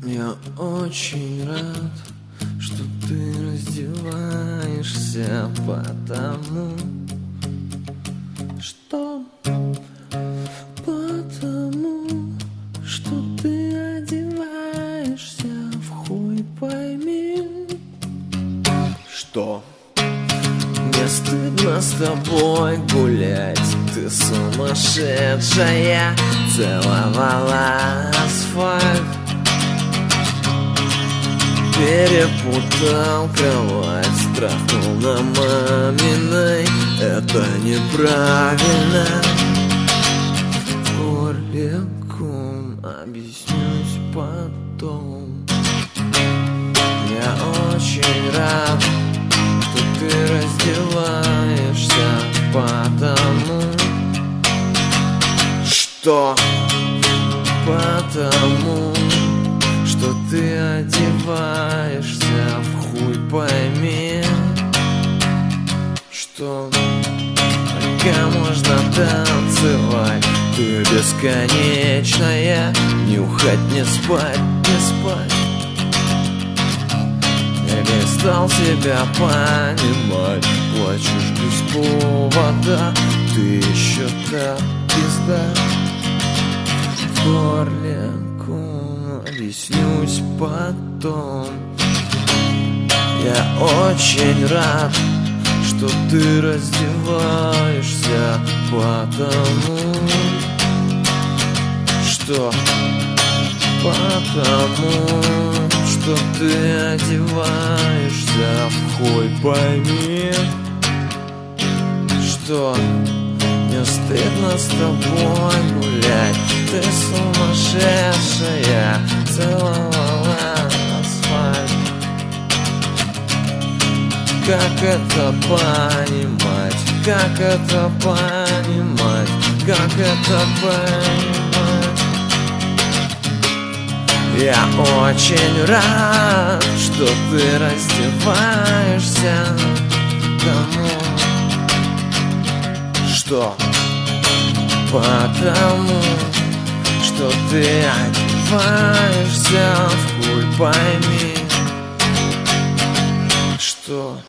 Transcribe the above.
Я очень рад, что ты раздеваешься, потому что ты одеваешься в хуй пойми, что мне стыдно с тобой гулять. Ты сумасшедшая, целовала асфальт, перепутал кровать, страхнул на маминой. Это неправильно. В горле ком, объяснюсь потом. Я очень рад, что ты раздеваешься, потому что ты одеваешься в хуй пойми, что пока можно танцевать, ты бесконечная, нюхать, не спать, не спать. Я перестал себя понимать, плачешь без повода, ты еще та пизда. В горле ком, объяснюсь потом. Я очень рад, что ты раздеваешься, потому что ты одеваешься в хуй пойми, что мне стыдно с тобой гулять. Ты сумасшедшая, целовала асфальт. Как это понимать? Как это понимать? Как это понимать? Я очень рад, что ты раздеваешься, потому что ты одеваешься в хуй пойми, что